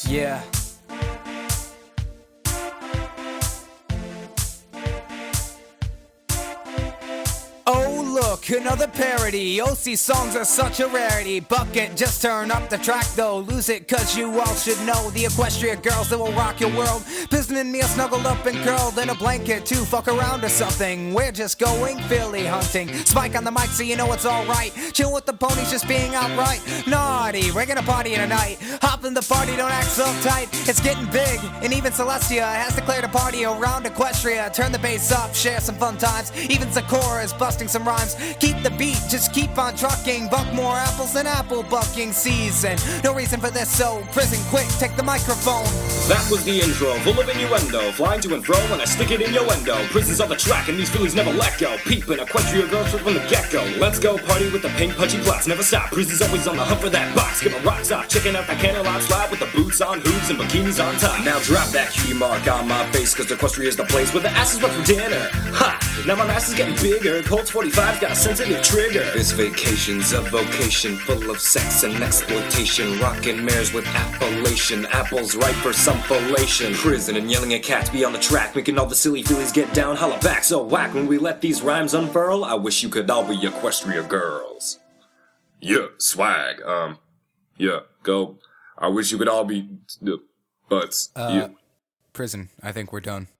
Yeah. Oh look, another parody. OC songs are such a rarity. Bucket, just turn up the track though. Lose it cause you all should know the Equestria girls that will rock your world. Piston and me are snuggled up and curled in a blanket to fuck around or something. We're just going Philly hunting. Spike on the mic so you know it's alright. Chill with the ponies just being outright naughty. We're gonna party tonight. Hop in the party, don't act so tight. It's getting big, and even Celestia has declared a party around Equestria. Turn the bass up, share some fun times. Even Sakura is busting some rhymes. Keep the beat, just keep on trucking. Buck more apples than apple bucking season. No reason for this, so prison quick, take the microphone. That was the intro, full of innuendo. Flying to and fro and I stick it in your window. Prison's on the track and these Phillies never let go. Peeping Equestria girls from the get-go. Let's go party with the pink punchy plots. Never stop, Prison's always on the hunt for that box. Give a rocks off, checking out that candlelight slide with the boots on, hooves and bikinis on top. Now drop that cutie mark on my face, cause Equestria's the place where the asses went for dinner. Ha! Now my mass is getting bigger. Colts 45's got a sensitive trigger. This vacation's a vocation full of sex and exploitation. Rockin' mares with appellation. Apples ripe for some fellation. Prison and yelling at cats be on the track, making all the silly Phillies get down. Holla back so whack when we let these rhymes unfurl. I wish you could all be Equestria girls. Yeah, swag. Yeah, go. I wish you could all be butts. Yeah. Prison, I think we're done.